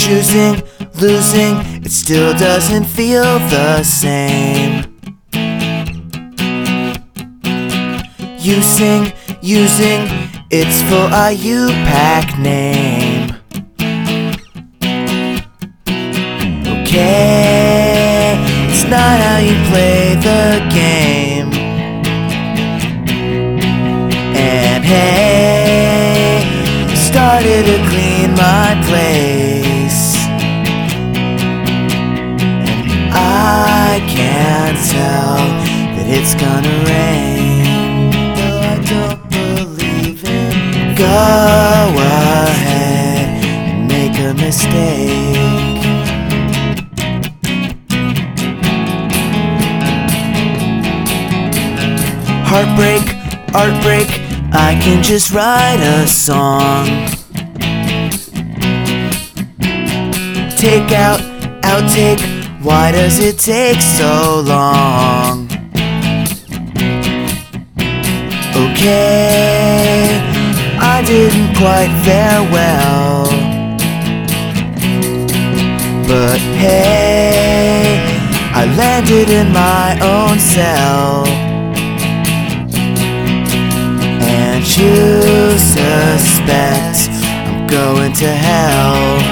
choosing, losing, it still doesn't feel the same. Using, it's for a U-Pack name. Okay, it's not how you play the game. And hey, started to clean my place, and I can't tell that it's gonna rain, though I don't believe it. Go ahead and make a mistake. Heartbreak, heartbreak, I can just write a song. Take out, outtake, why does it take so long? Okay, I didn't quite fare well, but hey, I landed in my own cell. And you suspect I'm going to hell.